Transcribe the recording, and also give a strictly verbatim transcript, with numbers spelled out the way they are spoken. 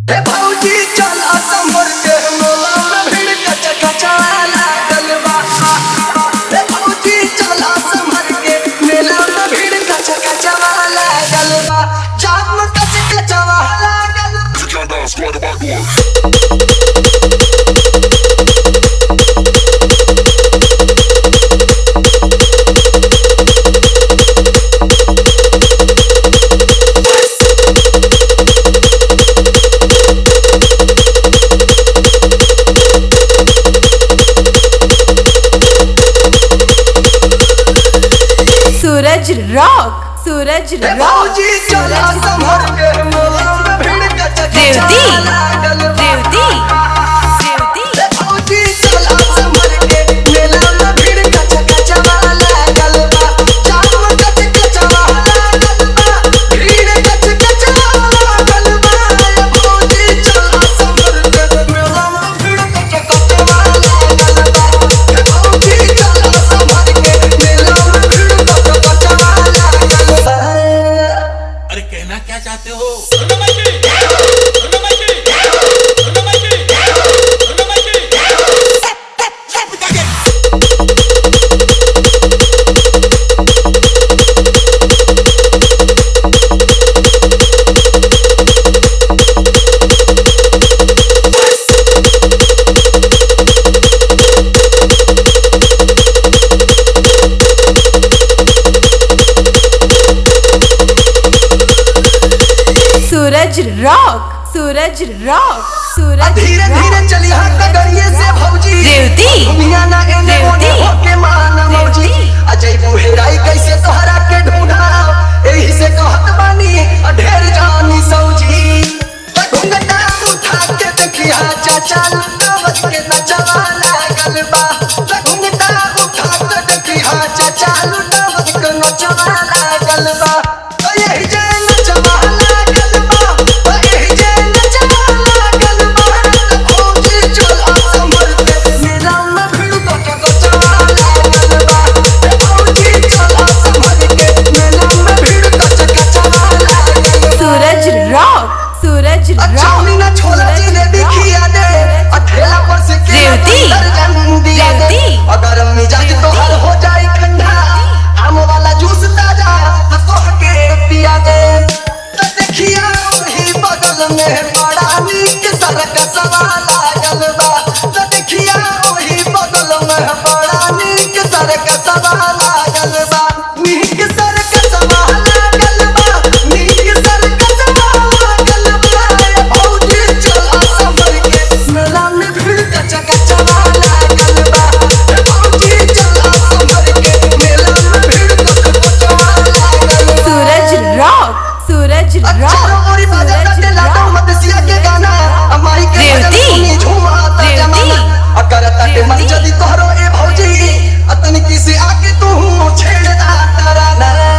हे भौजी चला संभर के मेला में भीड़ कच कचाला गलबा। हे भौजी चला संभर के मेला में भीड़ कच कचाला गलबा। जाम कच कचाला गलबा। सूरज रॉक सूरज रॉक भौजी चला संभर के मेला में भीड़ कच कचाला गलबा। रेवती रेवती हे भौजी चला संभर के मेला में भीड़ कच कचाला गलबा। जाम कच कचाला गलबा। भीड़ कच कचाला गलबा। हे भौजी चला संभर के मेला में भीड़ कच कचाला गलबा। हे भौजी चला संभर के मेला में भीड़ कच कचाला गलबा। अरे कहना क्या चाहते हो? सूरज रॉक सूरज रॉक सूरज धीरे धीरे चली हाँ कगरिये से भौजी। रेवती दुनिया ना एने ओने रेवती होके माना मौजी। रेवती अजय बुहेराई कैसे तोहरा के ढूंढा एही से कहत बानी ढेर जानी सौजी। घुंघटा उठा के देखिया चाचा लुटावत के नचवाला गलबा। घुंघटा उठा के देखिया चाचा लुटावत के नचवाला गलबा। यही जे नचवाला गलबा। यही जे नचवाला गलबा। भौजी चला संभर के मेला में भीड़ कच कचाला गलबा। भौजी चला संभर के मेला में भीड़ कच कचाला गलबा। सूरज रॉक सूरज अच्छा रॉक ना छोला जिलेबी खिया दे अठेला पर से केला रेवती दर्जन दिया दे। रेवती अगर मिजाज तोहर हो जाए ठंडा आम वाला जूस ताजा तोह के पिया दे। तो देखिया वही बगल में बड़ा नीक सड़क सवाला गलबा। तो देखिया वही बगल में बड़ा नीक सड़क सवाला गलबा। नीक सड़क सवाला गलबा। नीक सड़क सवाला गलबा। भौजी चला संभर के मेला में भीड़ कच कचाला गलबा। भौजी चला संभर के मेला में भीड़ कच कचाला गलबा। सूरज रॉक सूरज रॉक चारों ओरी बाजा कटेला तो मदसिया के गाना अमाई के भजन रेवती सुनी झूमाता रेवती जमाना। अकर ताटे मन रेवती जदी तोहरो ए भौजी अतन किसी आके तू छेड़दा तारा ना।